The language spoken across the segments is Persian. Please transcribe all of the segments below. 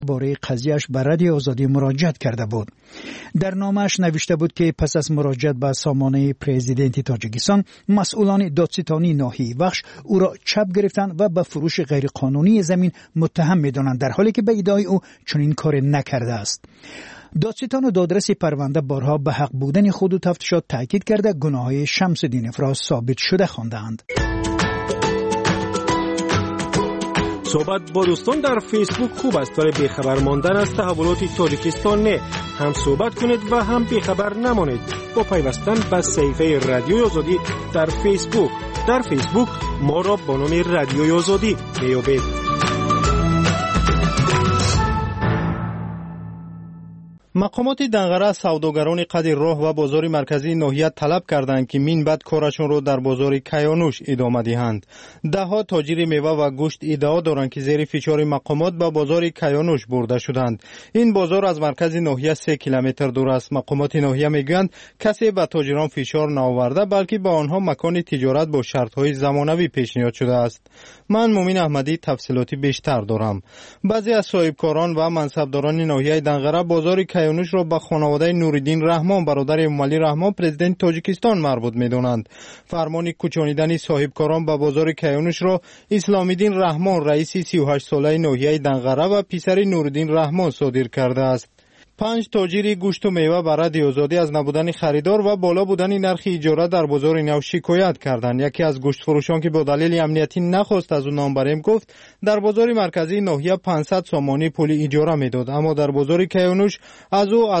باره قضیهش به رادیو آزادی مراجعت کرده بود. در نامه‌اش نوشته بود که پس از مراجعت به سامانه پرزیدنت تاجیکستان، مسئولان دادستانی ناحیه وخش او را چپ گرفتند و به فروش غیرقانونی زمین متهم می‌دانند، در حالی که به ادعای او چنین کاری نکرده است. دادستان و دادرس پرونده بارها به حق بودن خود و تفتیشات تاکید کرده گناه‌های شمس الدین افراز ثابت شده خواندند. صحبت با دوستان در فیسبوک خوب است، ولی بیخبر ماندن از تحولات تاجیکستان نه. هم صحبت کنید و هم بیخبر نمانید با پیوستن به صفحه رادیوی آزادی در فیسبوک. در فیسبوک ما را با نام رادیوی آزادی بیابید. مقامات دنغره سوداگران قدر راه و بازار مرکزی ناحیه طلب کردند که من بعد کارشون رو در بازار کیانوش ادامه دهند. دهها تاجر میوه و گوشت ادعا دارند که زیر فشار مقامات به بازار کیانوش برده شدند. این بازار از مرکز ناحیه 3 کیلومتر دور است. مقامات ناحیه میگویند کسی به تاجران فشار نآورده، بلکه به آنها مکان تجارت با شرط‌های زمانوی پیشنهاد شده است. من مومن احمدی تفصیلاتی بیشتر دارم. بعضی از صاحبکاران و منصبداران ناحیه دنغره بازار کیانوش را به خانواده نورالدین رحمان برادر امومعلی رحمان پرزیدنت تاجیکستان مربوط می‌دانند. فرمان کوچانیدن صاحبکاران به بازار کیانوش را اسلام الدین رحمان رئیس 38 ساله ناحیه دنغره و پسر نورالدین رحمان صادر کرده است. 5 تاجر گوشت و میوه به رادیو آزادی از نبودن خریدار و بالا بودن نرخ اجاره در بازار نو شکایت کردند. یکی از گوشت فروشان که با دلیل امنیتی نخواست از او نام بریم گفت در بازار مرکزی ناحیه 500 سامانی پول اجاره میداد، اما در بازار کیانوش از او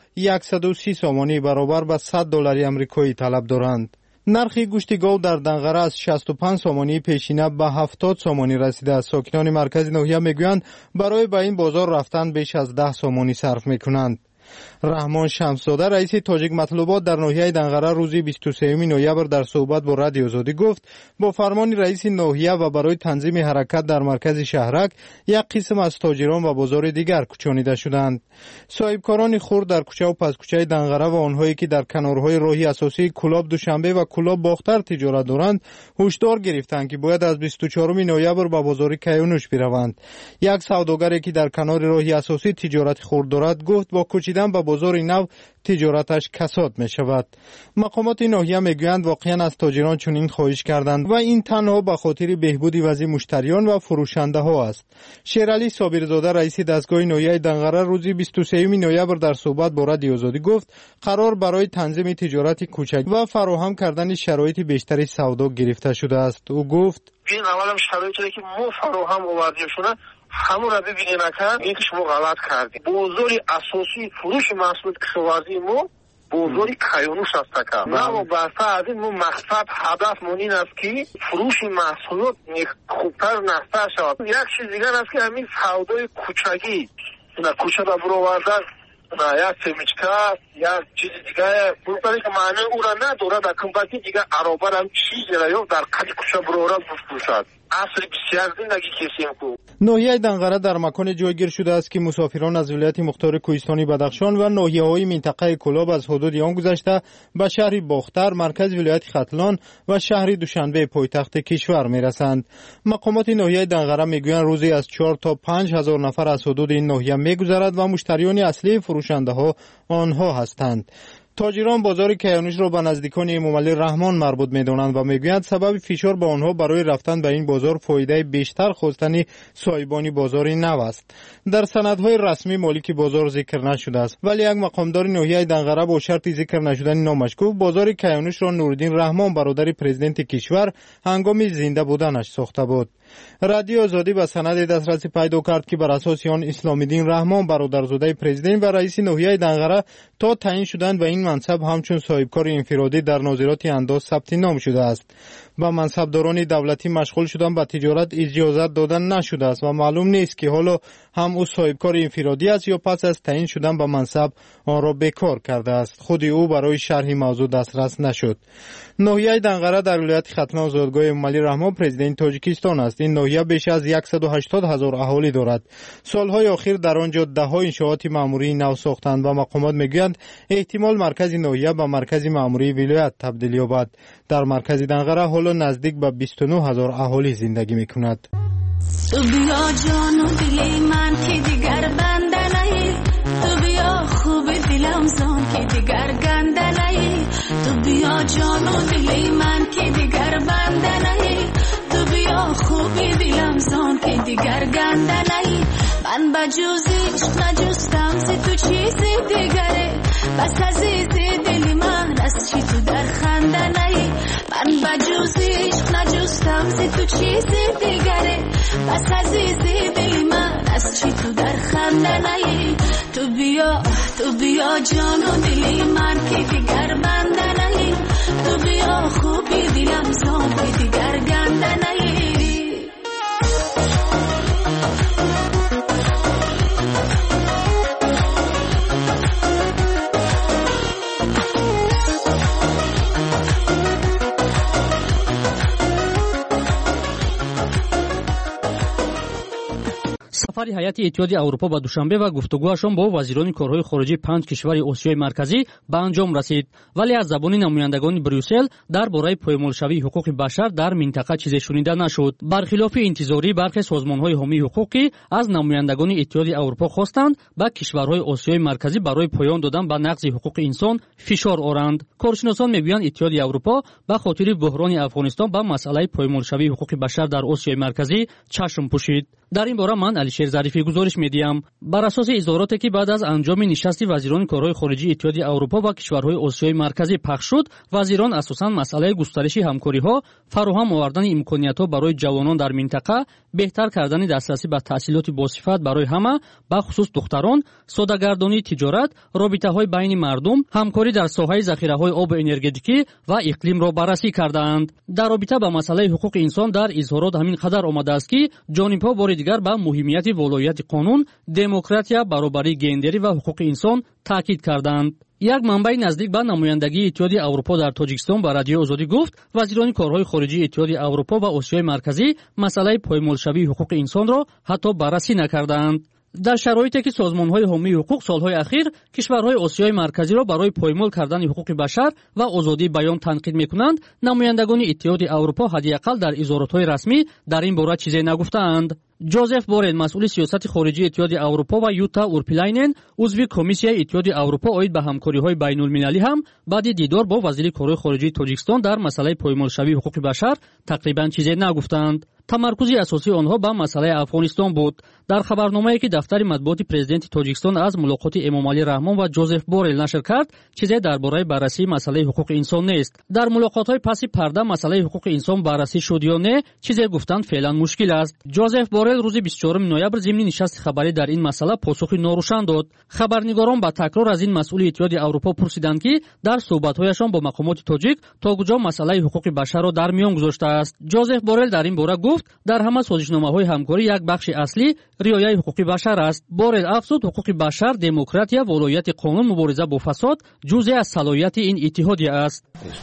1130 سامانی برابر به $100 آمریکایی طلب دارند. نرخ گوشت گاو در دنغره از 65 سامانی پیشینه به 70 سامانی رسیده است. ساکنان مرکز ناحیه میگویند برای به این بازار رفتن بیش از 10 سامانی صرف میکنند. رحمان شمس‌زاده رئیس تاجیک مطلوبات در ناحیه دنغره روز 23 نوامبر در صحبت با رادیو آزادی گفت با فرمان رئیس ناحیه و برای تنظیم حرکت در مرکز شهرک یک قسم از تاجران و بازار دیگر کوچانیده شدند. صاحبکاران خرد در کوچه و پس کوچه دنغره و آنهایی که در کنارهای راهی اساسی کلاب دوشنبه و کلاب باختر تجارت دارند هشدار گرفتند که باید از 24 نوامبر به بازار کیانوش بروند. یک سوداگری که در کنار راهی اساسی تجارت خرد دارد گفت با کوچیدن به بازار نو تجارتش کساد می شود. مقامات ناحیه میگویند واقعا از تاجران چنین خواهش کردند و این تنها به خاطر بهبود وضع مشتریان و فروشنده ها است. شیرعلی صابرزاده رئیس دستگاه ناحیه دنغره روز 23 نوامبر در صحبت با رادیو آزادی گفت قرار برای تنظیم تجارت کوچک و فراهم کردن شرایط بیشتری سودا گرفته شده است. او گفت این اولم شرایطی که ما فراهم آوردیم شده همون را ببینید نکرد، این که شما غلط کردید. بازار اساسی فروش محصولات کشاورزی ما بازار کیانوش است که ما بحث از این مقصد هدف این است که فروش محصولات خوبتر نصب شود. یک چیز دیگر است که همین سودای کوچگی نه کوچه را برآوردن نه یا سمیچکا یا چیز دیگه بروتاری که معنی او را نداره در کمپانی دیگه عربان هم چیزی را یا در قدی کوچه برآورد بفروشد. اصل بسیار زندگی کسیم کو. ناحیه دنغره در مکان جایگیر شده است که مسافران از ولایت مختار کوهستانی بدخشان و ناحیه‌های منطقه کلاب از حدود آن گذشته به شهر باختر مرکز ولایت ختلان و شهر دوشنبه پایتخت کشور میرسند. مقامات ناحیه دنغره میگویند روزی از 4 تا 5 هزار نفر از حدود این ناحیه میگذرد و مشتریان اصلی فروشنده ها آنها هستند. تاجران بازار کیانوش را به نزدیکان امومعلی رحمان مربوط می‌دانند و میگویند سبب فشار به آنها برای رفتن به این بازار فایده بیشتر خواستن صاحبان بازار نو است. در سندهای رسمی مالک بازار ذکر نشده است، ولی یک مقامدار ناحیه دنغره با شرط ذکر نشدن نامش گفت بازار کیانوش را نورالدین رحمان برادر پرزیدنت کشور هنگام زنده بودنش ساخته بود. رادیو آزادی به سند دسترسی پیدا کرد که بر اساس آن اسلام الدین رحمان برادرزاده پرزیدنت و رئیس ناحیه دنغره تا تعیین شدن به این منصب همچون صاحبکار انفرادی در ناظرات انداز ثبت نام شده است. با منصبداران دولتی مشغول شدن به تجارت اجازت دادن نشده است و معلوم نیست که حالا هم او صاحبکار انفرادی است یا پس از تعیین شدن به منصب آن را بیکار کرده است. خود او برای شرح موضوع دسترس نشد. ناحیه دنغره در ولایت ختلان زادگاه امومعلی رحمان پرزیدنت تاجیکستان است. این ناحیه بیش از 180,000 اهالی دارد. سالهای اخیر در آنجا ده‌ها انشاءات معموری نو ساختند و مقامات میگویند احتمال مرکز ناحیه به مرکز معموری ولایت تبدیل یابد. در مرکز دنغره حالا نزدیک به 29,000 اهالی زندگی میکند. بیا جان و دل من که دیگر با جوزیش نجستم ز تو چیزی دیگره بس عزیزی دلی من از چی تو در خنده نهی من با جوزیش نجستم ز تو چیزی دیگره بس عزیزی دلی من از چی تو در خنده نهی تو بیا جان و دلی من که دیگر بنده نهی تو بیا خوبی دلم زان که دیگر گنده نهی сафари ҳайати иттиҳоди аврупо ба душанбе ва гуфтугӯашон бо вазирони корҳои хориҷии 5 кишвари осиёи марказӣ ба анҷом расид, вале аз забони намояндагони Брюссел дар бораи поёмолшавии ҳуқуқи башар дар минтақа чизе шунида нашуд. бархилофи интизорӣ бархе созмонҳои ҳомии ҳуқуқӣ аз намояндагони иттиҳоди аврупо хостанд ба кишварҳои осиёи марказӣ барои поён додан ба нақзи ҳуқуқи инсон фишор оранд. коршиносон мегӯянд иттиҳоди аврупо ба хотири буҳрони Афғонистон ба масъалаи поёмолшавии ҳуқуқи башар дар осиёи марказӣ чашм пӯшид. дар ин бора ман Алишер Зарифӣ гузориш медиҳам. бар асоси изҳороте ки баъд аз анҷоми нишасти вазирони корҳои хориҷии иттиҳоди аврупо ва кишварҳои осиёи марказӣ пахш шуд, вазирон асосан масъалаи густариши ҳамкориҳо, фароҳам овардани имкониятҳо барои ҷавонон дар минтақа, беҳтар кардани дастрасӣ ба таҳсилоти босифат барои ҳама, ба хусус духтарон, содагардонии тиҷорат, робитаҳои байни мардум, ҳамкорӣ дар соҳаи захираҳои обу энергетикӣ ва иқлимро баррасӣ кардаанд. дар робита ба масъалаи ҳуқуқи инсон дар изҳорот ҳамин қадар омадааст ки ҷонибҳо бори дигар ба муҳимияти волоияти қонун, демократия, баробарии гендерӣ ва ҳуқуқи инсон таъкид карданд. як манбаи наздик ба намояндагии иттиҳоди аврупо дар тоҷикистон ба радиои озодӣ гуфт, вазирони корҳои хориҷии иттиҳоди аврупо ва осиёи марказӣ масъалаи поймолшавии ҳуқуқи инсонро ҳатто баррасӣ накардаанд. дар шароите ки созмонҳои ҳомии ҳуқуқ солҳои ахир кишварҳои осиёи марказиро барои поймол кардани ҳуқуқи башар ва озодии баён танқид мекунанд, намояндагони иттиҳоди аврупо ҳадиақал дар изҳоротҳои расмӣ дар ин бора чизе нагуфтаанд. ҷозеф Борел, масъули сиёсати хориҷии иттиҳоди аврупо ва Юта Урпилайнен, узви комиссияи иттиҳоди аврупо оид ба ҳамкориҳои байнулмилалӣ ҳам баъди дидор бо вазири корҳои хориҷии Тоҷикистон дар масъалаи поймолшавии ҳуқуқи башар тақрибан чизе нагуфтанд. тамаркузи асосии онҳо ба масъалаи Афғонистон буд. дар хабарномае ки дафтари матбуоти президенти Тоҷикистон аз мулоқоти Эмомалӣ Раҳмон ва Ҷозеф Борел нашр кард, чизе дар бораи баррасии масъалаи ҳуқуқи инсон нест. дар мулоқотҳои паси парда масъалаи ҳуқуқи инсон баррасӣ шуд ё не, чизе гуфтан феълан мушкил аст. Ҷозеф Борел рӯзи 24 ноябр зимни нишасти хабарӣ дар ин масъала посухи норӯшан дод. хабарнигорон ба такрор аз ин масъули иттиҳоди аврупо пурсиданд ки дар суҳбатҳояшон бо мақомоти тоҷик то куҷо масъалаи ҳуқуқи башарро дар миён гузоштааст. Ҷозеф Борел дар ин бора гуфт, дар ҳама созишномаҳои ҳамкорӣ як бахши аслӣ риояи ҳуқуқи башар аст. Борел афзуд, ҳуқуқи башар, демократия, волоияти қонун, мубориза бо фасод ҷузъе аз салоҳияти ин иттиҳодия аст.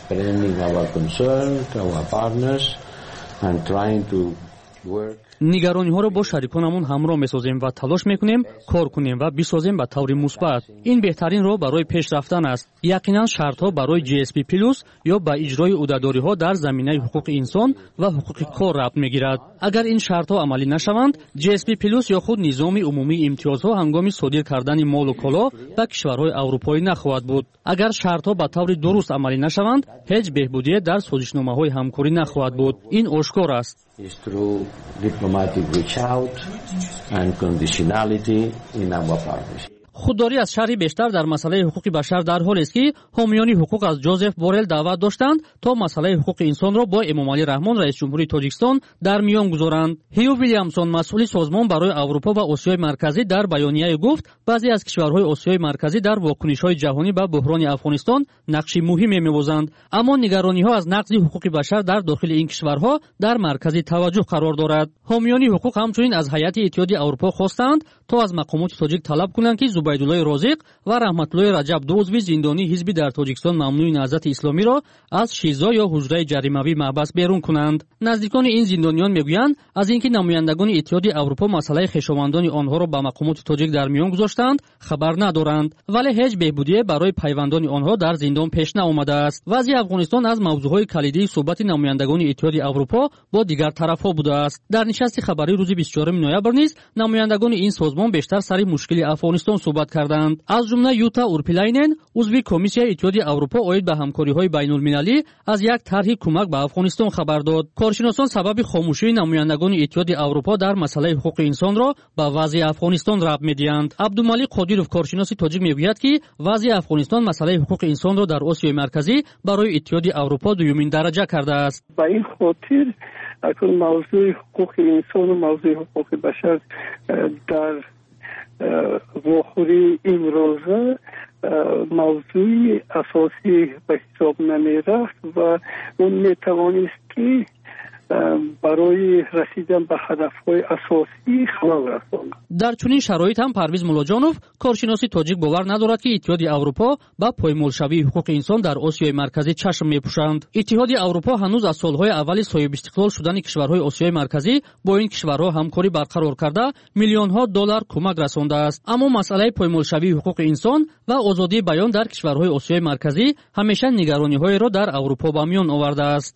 нигарониҳоро бо шариконамон ҳамроҳ месозем ва талош мекунем кор кунем ва бисозем ба таври мусбат. ин беҳтарин роҳ барои пеш рафтан аст. яқинан шартҳо барои GSP+ ё ба иҷрои ӯҳдадориҳо дар заминаи ҳуқуқи инсон ва ҳуқуқи кор рабт мегирад. агар ин шартҳо амалӣ нашаванд, GSP+ ё худ низоми умумии имтиёзҳо ҳангоми содир кардани молу коло ба кишварҳои аврупоӣ нахоҳад буд. агар шартҳо ба таври дуруст амалӣ нашаванд, ҳеҷ беҳбудие дар созишномаҳои ҳамкорӣ нахоҳад буд. ин ошкор аст. Diplomatic reach out and conditionality in our partnership. худдорӣ аз шарҳи бештар дар масъалаи ҳуқуқи башар дар ҳолест ки ҳомиёни ҳуқуқ аз Ҷозеф Борел даъват доштанд то масъалаи ҳуқуқи инсонро бо Эмомалӣ Раҳмон, раисҷумҳури Тоҷикистон, дар миён гузоранд. Ҳю Вилямсон, масъули созмон барои Аврупо ва Осиёи марказӣ, дар баёнияе гуфт, баъзе аз кишварҳои Осиёи марказӣ дар вокунишҳои ҷаҳонӣ ба буҳрони Афғонистон нақши муҳиме мебозанд, аммо нигарониҳо аз нақзи ҳуқуқи башар дар дохили ин кишварҳо дар маркази таваҷҷӯҳ қарор дорад. ҳомиёни ҳуқуқ ҳамчунин аз ҳайати иттиҳоди Аврупо хостанд то аз мақомоти тоҷик талаб кунанд ки Зубайдуллои Розиқ ва Раҳматуллои Раҷаб, ду узви зиндонии ҳизби дар Тоҷикистон мамнӯи наҳзати исломиро аз ШИЗО ё ҳуҷраи ҷаримавӣ маҳбас берун кунанд. наздикони ин зиндониён мегӯянд, аз ин ки намояндагони иттиҳоди Аврупо масъалаи хешовандони онҳоро ба мақомоти тоҷик дар миён гузоштанд, хабар надоранд, вале ҳеҷ беҳбудие барои пайвандони онҳо дар зиндон пеш наомадааст. вазъи Афғонистон аз мавзӯъҳои калидии суҳбати намояндагони иттиҳоди Аврупо бо дигар тарафҳо будааст. дар нишасти хабарӣ рӯзи 24 ноябр низ намояндагони ин созмон бештар сари мушкили Афғонистон суҳбат карданд. Аз ҷумла Юта Урпилайнен, узви комиссияи Иттиҳоди Аврупо оид ба ҳамкориҳои байнулмилалӣ аз як тарҳи кӯмак ба Афғонистон хабар дод. Коршиносон сабаби хомӯшии намояндагони Иттиҳоди Аврупо дар масъалаи ҳуқуқи инсонро ба вазъи Афғонистон рабт медиҳанд. Абдумалик Қодиров, коршиноси тоҷик, мегӯяд ки вазъи Афғонистон масъалаи ҳуқуқи инсонро дар Осиёи марказӣ барои Иттиҳоди Аврупо дуюмин дараҷа кардааст. Ба ин хотир акун мавзӯи ҳуқуқи инсон ва мавзӯи ҳуқуқи башар дар вохӯрии имрӯза мавзӯи асосӣ ба ҳисоб намерафт ва он метавонист ки барои расидан ба ҳадафҳои асосӣ халал расонад. Дар чунин шароит ҳам Парвиз Муллоҷонов, коршиноси тоҷик, бовар надорад ки Иттиҳоди Аврупо ба поймолшавии ҳуқуқи инсон дар Осиёи марказӣ чашм мепӯшанд. Иттиҳоди Аврупо ҳанӯз аз солҳои аввали соҳибистиқлол шудани кишварҳои Осиёи марказӣ бо ин кишварҳо ҳамкорӣ барқарор карда миллионҳо доллар кӯмак расондааст. Аммо масъалаи поймолшавии ҳуқуқи инсон ва озодии баён дар кишварҳои Осиёи марказӣ ҳамеша нигарониҳоеро дар Аврупо ба миён овардааст.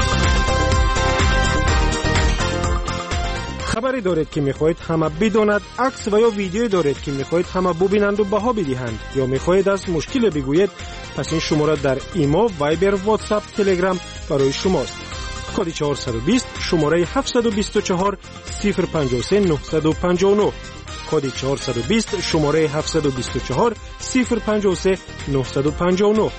خبری دارید که میخواهید همه بداند، عکس و یا ویدیویی دارید که میخواهید همه ببینند و بها بدهند، یا میخواهید از مشکل بگویید، پس این شماره در ایمو، وایبر، واتساپ، تلگرام برای شماست. کد 420 شماره 724 053 959. کد 420 شماره 724 053 959.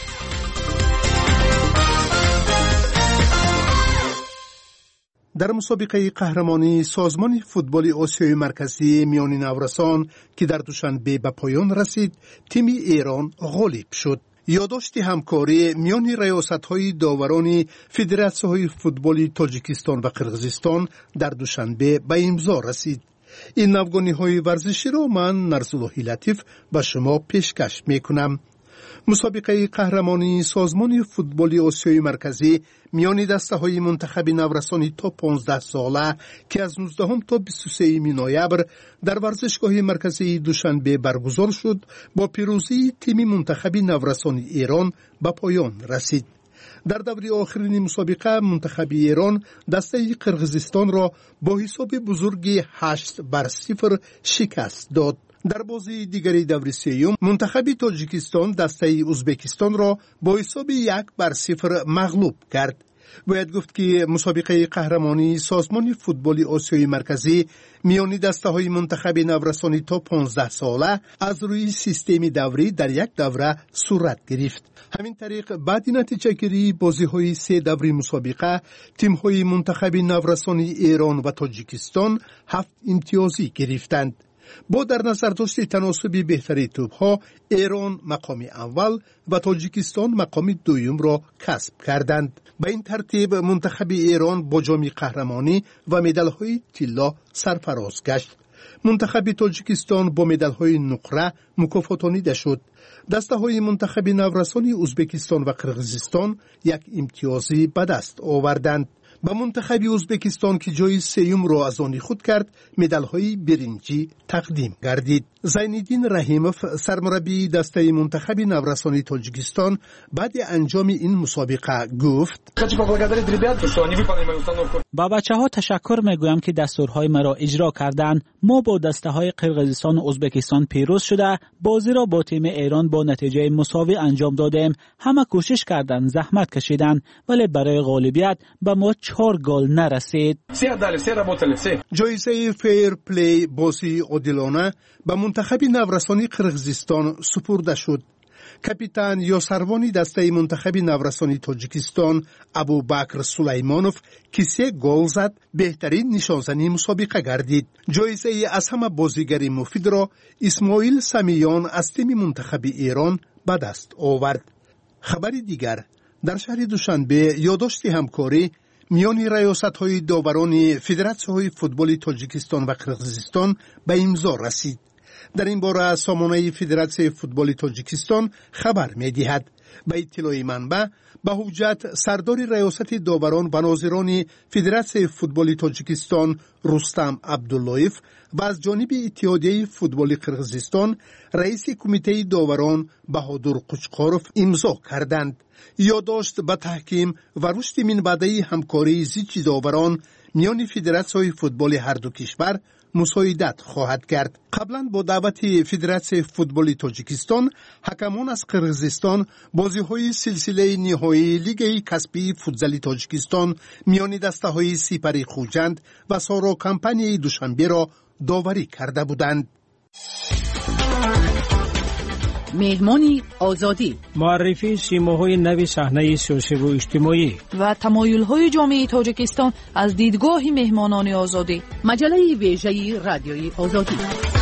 در مسابقه قهرمانی سازمان فوتبال آسیای مرکزی میان نورسان که در دوشنبه به پایان رسید، تیم ایران غالب شد. یادداشت همکاری میان ریاست‌های داوران فدراسی‌های فوتبال تاجیکستان و قرغیزستان در دوشنبه به امضا رسید. این نوگانی‌های ورزشی را من نرسالله لطیف به شما پیشکش می‌کنم. مسابقه قهرمانی سازمان فوتبال آسیای مرکزی میان دسته‌های منتخب نورسانی تا 15 ساله که از 19 تا 23 نوامبر در ورزشگاه مرکزی دوشنبه برگزار شد، با پیروزی تیم منتخب نورسانی ایران به پایان رسید. در دوره آخرین مسابقه منتخب ایران دسته قرغیزستان را با حساب بزرگ 8-0 شکست داد. در بازی دیگری دوره سوم منتخب تاجیکستان دسته ازبکستان را با حساب 1-0 مغلوب کرد. باید گفت که مسابقه قهرمانی سازمان فوتبال آسیای مرکزی میان دسته‌های منتخب نورسانی تا 15 ساله از روی سیستم دوری در یک دوره صورت گرفت. همین طریق بعد نتیجه گیری بازی‌های 3 دوره مسابقه، تیم‌های منتخب نورسانی ایران و تاجیکستان 7 امتیازی گرفتند. با در نظر داشت تناسب بهتری توپ‌ها، ایران مقام اول و تاجیکستان مقام دوم را کسب کردند. به این ترتیب منتخب ایران با جام قهرمانی و مدال‌های طلا سرفراز گشت. منتخب تاجیکستان با مدال‌های نقره مکافاتانیده شد. دسته‌های منتخب نورسانی ازبکستان و قرغیزستان 1 امتیازی به دست آوردند. با منتخب ازبکستان که جای سوم را از آن خود کرد، مدال‌های برنجی تقدیم گردید. زین‌الدین رحیموف، سرمربی دسته منتخب نورسانی تاجیکستان، بعد انجام این مسابقه گفت: با بچه‌ها تشکر می‌گویم که دستورهای مرا اجرا کردند. ما با دسته‌های قرغیزستان و ازبکستان پیروز شده بازی را با تیم ایران با نتیجه مساوی انجام دادیم. همه کوشش کردند، زحمت کشیدند، ولی برای غالبیت به ما 4 گل نرسید. جایزه فیر پلی بازی عادلانه به منتخب نورسانی قرغیزستان سپرده شد. کاپیتان یا سروانی دسته منتخب نورسانی تاجیکستان ابوبکر سلیمانوف که 3 گل زد، بهترین نشانزنی مسابقه گردید. جایزه از همه بازیگر مفید را اسماعیل سمیان از تیم منتخب ایران به دست آورد. خبر دیگر، در شهر دوشنبه یادداشت همکاری میان ریاست‌های داوران فدراسی‌های فوتبال تاجیکستان و قرغیزستان به امضا رسید. در این باره سامانه فدراسیون فوتبال تاجیکستان خبر می‌دهد. به اطلاع منبع، به حجت سردار ریاست داوران و ناظران فدراسیون فوتبال تاجیکستان رستم عبداللهیف و از جانب اتحادیه فوتبال قرغیزستان رئیس کمیته داوران بهادر قوچقاروف امضا کردند. یادداشت به تحکیم و رشد منبعی همکاری زیچ داوران میان فدراسیون فوتبال هر دو کشور مساعدت خواهد کرد. قبلا با دعوت فدراسیون فوتبال تاجیکستان، حکمان از قرقیزستان بازی‌های سلسله نهایی لیگ کسبی فوتزال تاجیکستان میان دسته‌های سپری خوجند و سارا کمپانی دوشنبه را داوری کرده بودند. مهمانی آزادی، معرفی سیماهای نوی صحنه سیاسی و اجتماعی و تمایل‌های جامعه تاجیکستان از دیدگاه مهمانان آزادی. مجله ویژه رادیوی آزادی.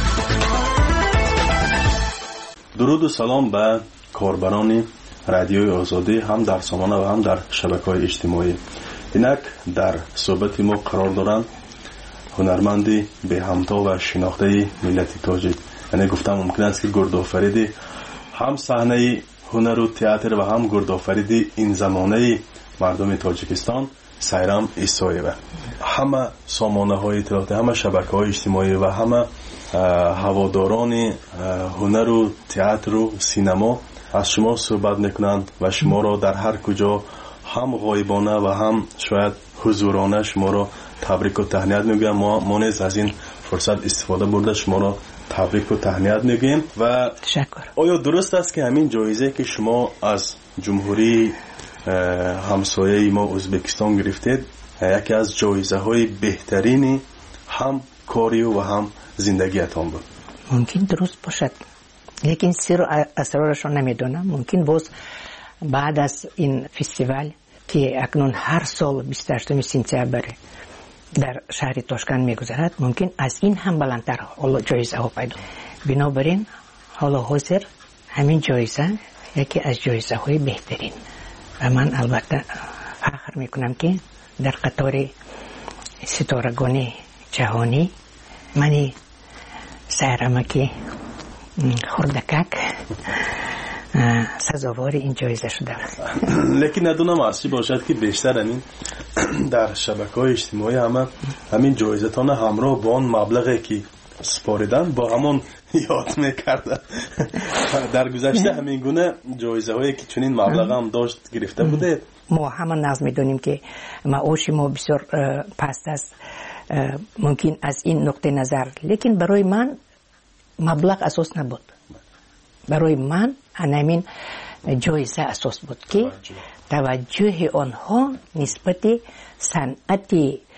درود و سلام به کاربران رادیوی آزادی، هم در سامانه و هم در شبکه‌های اجتماعی. اینک در صحبت ما قرار دارند هنرمندی به همتا و شناخته ملت تاجیک. یعنی گفتم ممکن است که گردآفریدی هم صحنه هنر و تئاتر و هم گردآفریدی این زمانه مردم تاجیکستان سایرام ایسایه. همه سامانه‌های اطلاعاتی، همه شبکه‌های اجتماعی و همه هواداران هنر و تئاتر و سینما از شما صحبت میکنند و شما را در هر کجا هم غایبانه و هم شاید حضورانه شما را تبریک و تهنیت میگم. ما نیز از این فرصت استفاده برده شما را تبریک و تهنیت میگیم. و تشکر. آیا درست است که همین جایزه که شما از جمهوری همسایه ما ازبکستان گرفتید یکی از جایزه های بهترین هم کاری و هم زندگیتان بود؟ ممکن درست باشد، لیکن سر و اسرارش رو نمیدونم. ممکن باز بعد از این فستیوال که اکنون هر سال 28 سپتامبر در شهر تاشکند میگذرد، ممکن از این هم بلندتر جایزه ها پیدا. بنابراین حالا حاضر همین جایزه یکی از جایزه های بهترین و من البته فخر میکنم که در قطار ستارگان جهانی منی سهرمکی خردکک سزاوار این جایزه شده. لیکن ندونم عرصی باشد که بیشتر همین در شبکه‌های اجتماعی همین جایزتان همراه با آن مبلغی که سپاریدن با همون یاد میکرده. در گذشته همین گونه جایزه هایی که چنین مبلغ هم داشت گرفته بوده. ما همه نظر میدونیم که معاش ما بسیار پست است، ممکن از این نقطه نظر، لیکن برای من مبلغ اساس نبود. برای من همین جایزه اساس بود که توجه آنها نسبت صنعت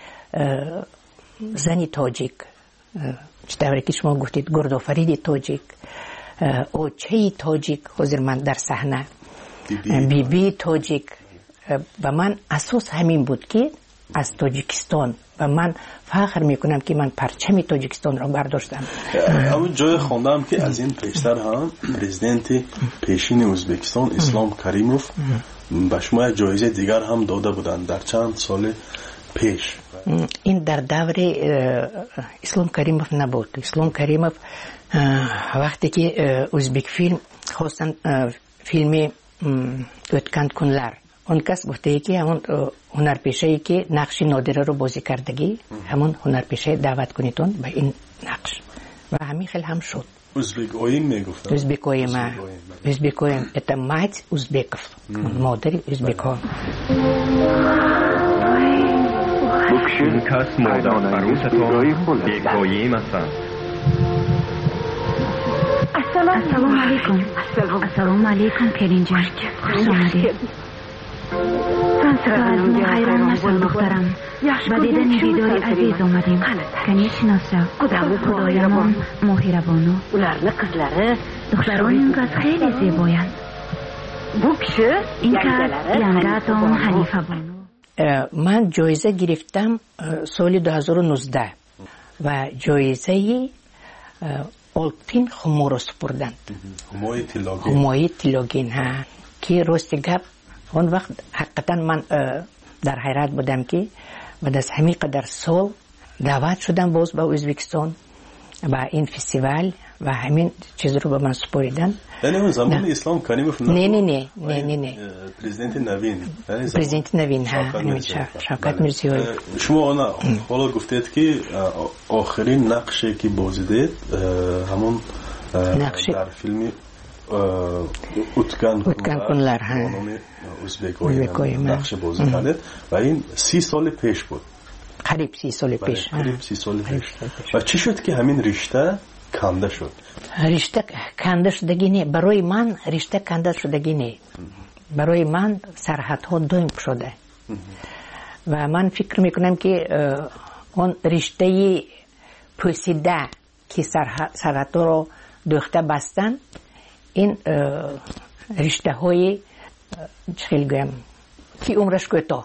زنی تاجیک، چطوری که شما گفتید گردآفرید تاجیک، اوچه تاجیک، حضور من در صحنه بی تاجیک، و من اساس همین بود که از تاجیکستان و من فخر میکنم که من پرچم تاجیکستان را برداشتم. اما جای خوندم که از این پیشتر هم پرزیدنت پیشین ازبکستان اسلام کریموف به شما جایزه دیگر هم داده بودند در چند سال پیش. این در دور اسلام کریموف نبود. اسلام کریموف وقتی که ازبک فیلم خواستن فیلم اوتکند کنلر، اون کس گفته که همون هنرپیشه‌ای که نقش نادره رو بازی کردگی، همون هنرپیشه دعوت کنیتون به این نقش و همین خیلی هم شد. ازبک اویم میگفتن. ازبک اویم это мать ازبکов، مادر ازبک ها. این کس مادر عروستان بیگایم هستند. السلام علیکم. السلام علیکم کریم جان، خوش آمدید. از حیران نشد دخترم، با دیدن دیداری عزیز آمدیم. کنی شناسه خدایمان ماهر بانو. دختران این کس خیلی زیبایند. این کس ینگاتون حنیفه بانو. من جایزه گرفتم سال 2019 و جایزه آلپین خمورو سپردند. همای تیلاگین ها که راست گپ اون وقت حقیقتا من در حیرت بودم که بعد از همین قدر سال دعوت شدم باز به ازبکستان و این فستیوال و همین چیز رو به من سپاریدن. یعنی اون زمان اسلام کریموف نه پرزیدنت نوین، پرزیدنت نوین ها شوکت میرزیویف. شما حالا گفتید که آخرین نقشی که بازیدید همون در فیلم اوتکند کنلر ازبک‌های نقش بازی کردید و این 30 سال پیش بود. قریب 30 سال پیش. قریب 30 سال پیش. و چی شد که همین رشته کنده شد؟ رشته کنده شدگی نه، برای من رشته کنده شدگی نه. برای من سرحدها دویم شده و من فکر میکنم که اون رشته پوسیده که سرحدها رو دوخته بستن، این رشته های چخیل گویم که عمرش کوتاه.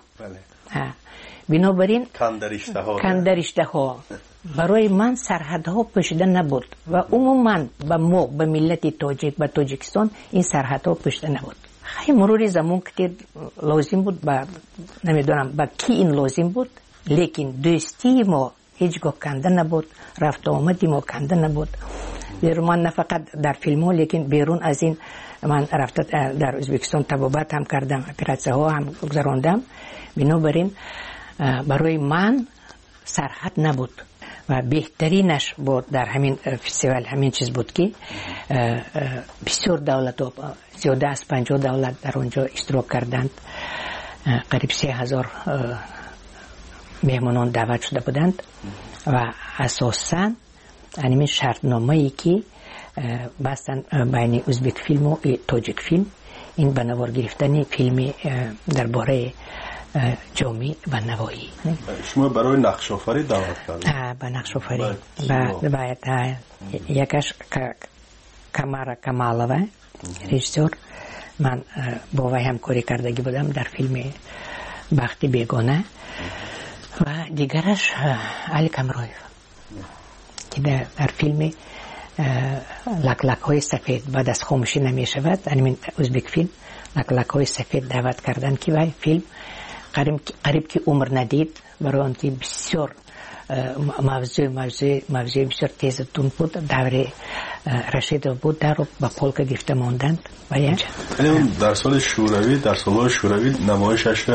بنابراین کنده رشته ها برای من سرحدها پوشیده نبود و عموما به ما به ملت تاجیک به تاجیکستان این سرحدها پوشیده نبود. خیلی مرور زمان که لازم بود نمیدونم با کی این لازم بود، لیکن دوستی ما هیچگاه کنده نبود، رفت آمدی ما کنده نبود. من نه فقط در فیلم ها لیکن بیرون از این من رفته در ازبکستان طبابت هم کردم، اپراسیون ها هم گذراندم. بنابراین برای من سرحد نبود و بهترینش بود در همین فستیوال همین چیز بود که بسیار دولت ها زیاده از 50 دولت در اونجا اشتراک کردند. قریب 3000 مهمانان دعوت شده بودند و اساساً همین شرطنامه‌ای که بستن بین ازبک فیلم و تاجیک فیلم، این بنوار گرفتن فیلم درباره جامعه و نوایی. شما برای نقش‌آفری دعوت کردید؟ به نقش‌آفری باید یکش کمارا کمالوه رژیسور، من با وی همکاری کردگی بودم در فیلم بخت بیگانه و دیگرش علی کمرویف که در فیلم لک های سفید بعد از خاموشی نمی شود، همین ازبک فیلم لک های سفید دعوت کردن که وی فیلم قریب که عمر ندید، برای آن که بسیار موضوع بسیار تیزتون بود، دور رشید بود، در رو با پولک گرفته ماندند. در سال شوروی نمایشش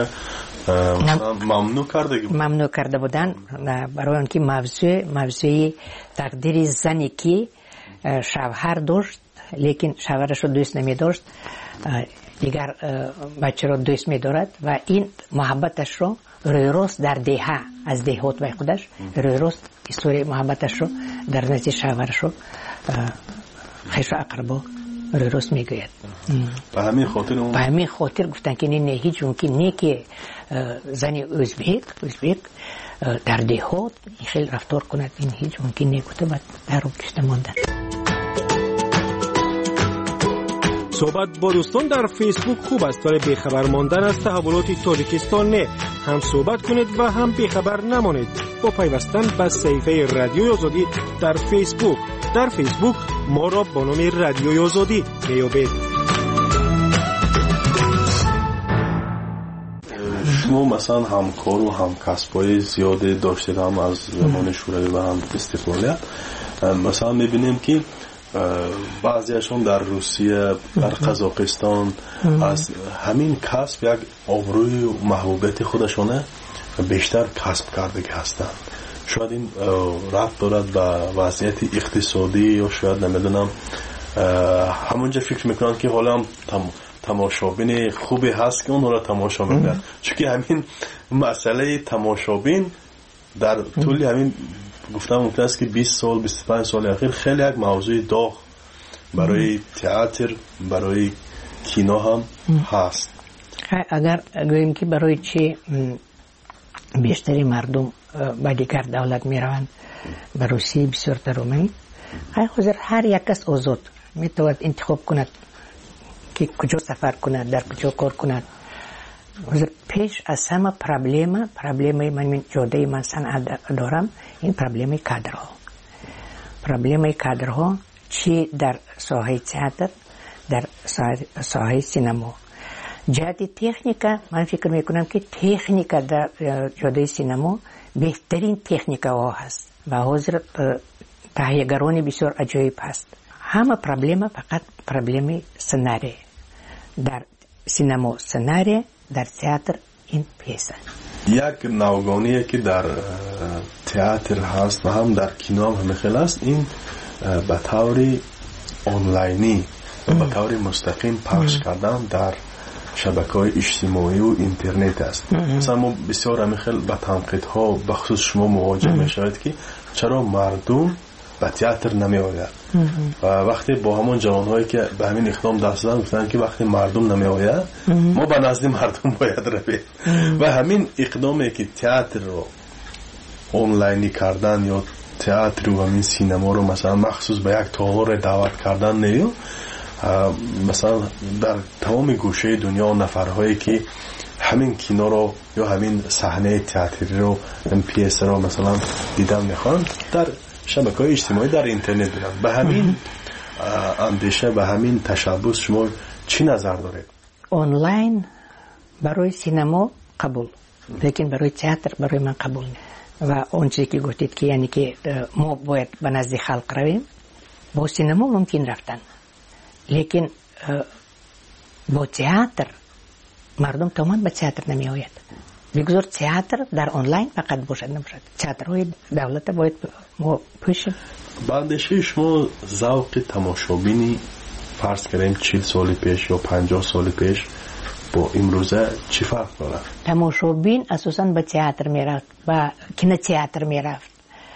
ممنوع کرده بودن برای آن که موضوع تقدیر زنی که شوهر داشت لیکن شوهرش رو دوست نمی داشت، دیگر بچه رو دوست می دارد و این محبتش رو روی راست در دهه از دهات و خودش روی راست استوری محبتش رو در نزد شوهرش رو خیش و اقربا روی راست می گوید. به همین خاطر گفتن که نه هیچ ممکن نه که زنی ازبک در دهات خیلی رفتار کند، این هیچ ممکن نه گفته بعد در رو کشته ماندن. صحبت با دوستان در فیسبوک خوب است ولی بیخبر ماندن از تحولات تاجیکستان نه. هم صحبت کنید و هم بیخبر نمانید با پیوستن به صفحه رادیوی آزادی در فیسبوک. در فیسبوک ما را با نام رادیوی آزادی بیابید. شما مثلا همکار و همکسبای زیاده داشتید، هم از زمان شوروی و هم استقلالیت. مثلا میبینیم که بعضیشون در روسیه، در قزاقستان از همین کسب یک آبروی و محبوبیت خودشونه بیشتر کسب کرده هستند. شاید این ربط دارد به وضعیت اقتصادی یا شاید نمیدونم همونجا فکر میکنن که حالا هم تماشابین خوبی هست که اون را تماشا میکنن، چون که همین مسئله تماشابین در طول همین گفتم ممکن است که 20 سال 25 سال اخیر خیلی یک موضوع داغ برای تئاتر برای کینو هم هست. اگر گوییم که برای چی بیشتری مردم به دیگر دولت می روند، به روسیه بسیار ترومی، حاضر هر یک کس آزاد می تواند انتخاب کند که کجا سفر کند، در کجا کار کند. پیش از همه پرابلم من جاده من صنعت دارم، این پرابلم کادرها چی در ساحه تئاتر، در ساحه سینما. جهت تکنیکا من فکر میکنم که تکنیکا در جاده سینما بهترین تکنیکا هست و حاضر تهیه‌گران بسیار عجیب هست. همه پرابلم فقط پرابلم سناریو، در سینما سناریو، در تئاتر این پیسه. یک نوگانیه که در تئاتر هست و هم در کینو هم خیلی است، این به طور آنلاینی و به طور مستقیم پخش کردن در شبکه‌های اجتماعی و اینترنت است. مثلا ما بسیار همیخل با تنقیدها بخصوص شما مواجه میشوید که چرا مردم به تئاتر نمی آید و وقتی با همون جوانهایی که به همین اقدام دست دادن گفتن که وقتی مردم نمی آید ما به نزد مردم باید رویم و همین اقدامی که تئاتر رو آنلاینی کردن یا تئاتر و همین سینما رو مثلا مخصوص به یک تالار دعوت کردن نیو مثلا در تمام گوشه دنیا نفرهایی که همین کینو رو یا همین صحنه تئاتری رو MPS رو مثلا دیدن میخوان در شبکه‌های اجتماعی در اینترنت دیدن. به همین اندیشه به همین تشبث شما چی نظر دارید؟ آنلاین برای سینما قبول لیکن برای تئاتر برای من قبول نیست و اون چیزی که گفتید که یعنی که ما باید به نزد خلق رویم با سینما ممکن رفتن لیکن با تئاتر مردم تمام به تئاتر نمی آید. بگذار تئاتر در آنلاین فقط باشد نباشد. تئاترهای دولت باید ما پوشیم. بعدش شما ذوق تماشابینی فرض کنیم 40 سال پیش یا 50 سال پیش با امروزه چی فرق داره؟ تماشابین اساساً به تئاتر میرفت و کینو تئاتر میرفت.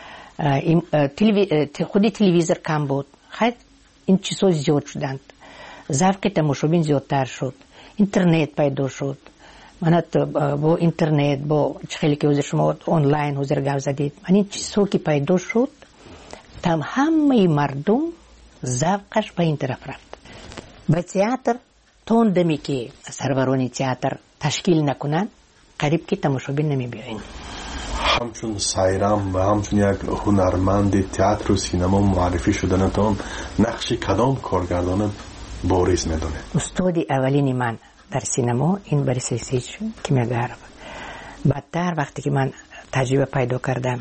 خودی تلویزیون کم بود. خیلی این چیزها زیاد شدند. ذوق تماشابین زیادتر شد. اینترنت پیدا شد. من با اینترنت با خیلی که حضور شما آنلاین حضور گاو زدید من این چیزها که پیدا شد همه مردم ذوقش به این طرف رفت. به تئاتر تون دمی که سروران تئاتر تشکیل نکنند قریب که تماشابین نمی بیاین. همچون سایرام و همچون یک هنرمند تئاتر و سینما معرفی شدنتان نقش کدام کارگردان بارز میدونه؟ استاد اولین من در سینما این بریس سیچ کیمیاگر. بعدتر وقتی که من تجربه پیدا کردم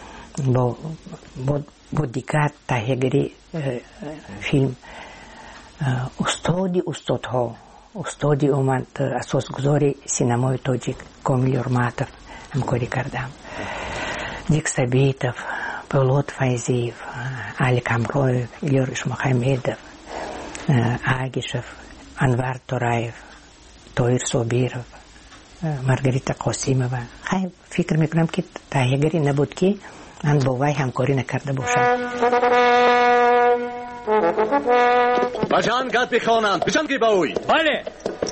با دیگر تهیه‌گری فیلم استادی اومد اساسگذار سینمای تاجیک کامیل یورماتوف همکاری کردم. دیک سبیتوف، پولوت فایزیف، علی کامرویف، ایلیاش محمدوف، آگیشوف، انوار تورایف، تویر صابیروف، مارگریتا قاسیمووا. خیلی فکر میکنم که تهیه‌گری نبود که من با وی همکاری نکرده باشم. بجان گاد بخوانم بجان که باوی. بله.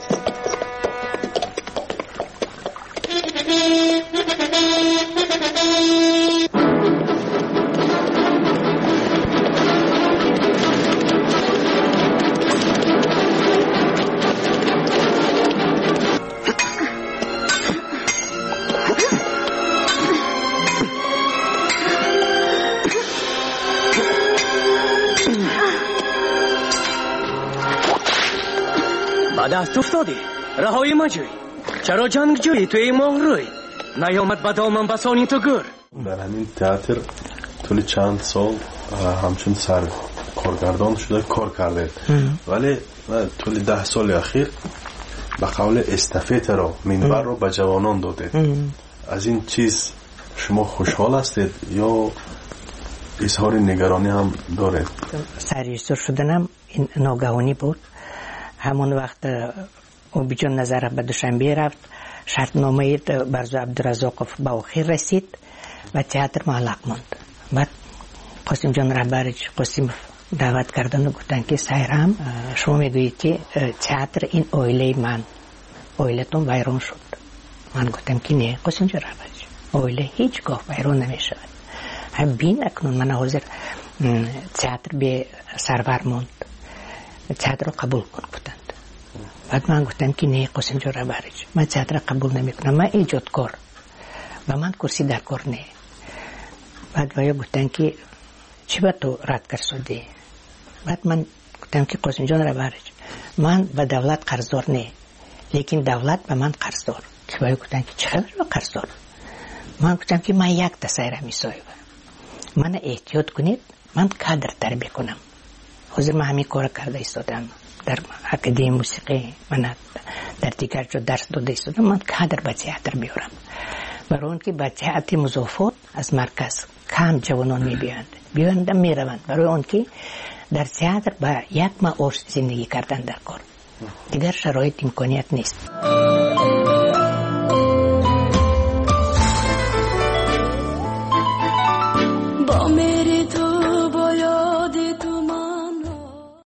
دست افتادی رهایی مجوی چرا جنگ جویی توی مهروی نیامد به دامن بسانی تو گر. در همین تئاتر طول چند سال همچون سر کارگردان شده کار کرده ولی طول 10 سال اخیر به قول استافت رو منبر رو به جوانان داده. از این چیز شما خوشحال هستید یا اظهار نگرانی هم دارید؟ سرریزدار شدنم این ناگهانی بود. همون وقت اوبیجان نظر به دوشنبه رفت شرطنامه برزو عبدالرزاقوف به آخر رسید و تئاتر معلق ماند. بعد قاسم جان رهبر قاسم دعوت کردن و گفتن که سایرام شما میگویید که تئاتر این اویله من اویلتون ویران شد. من گفتم که نه قاسم جان رهبر اویله هیچگاه ویران نمیشود. هم بین اکنون من حاضر تئاتر به سرور ماند. تئاتر رو قبول کن گفتند. بعد من گفتم که نه قاسم جان رهبر من تئاتر قبول نمیکنم. من ایجادکار و من کرسی در کار نه. بعد ویا گفتن که چی با تو رد کر شدی؟ بعد من گفتم که قاسم جان رهبر من به دولت قرضدار نه لیکن دولت به من قرضدار. ویا گفتن که چقدر به قرضدار؟ من گفتم که من یک تسایره میسایم. من احتیاط کنید من کادر تربیه کنم. حاضر من همین کار کرده ایستادم در اکادمی موسیقی من در دیگر جا درس داده ایستادم. من کادر به تئاتر بیارم برای اون که به تئاتر مضافات از مرکز کم جوانان میبیاند میروند برای اون که در تئاتر با یک معاش زندگی کردن در کار دیگر شرایط امکانیت نیست.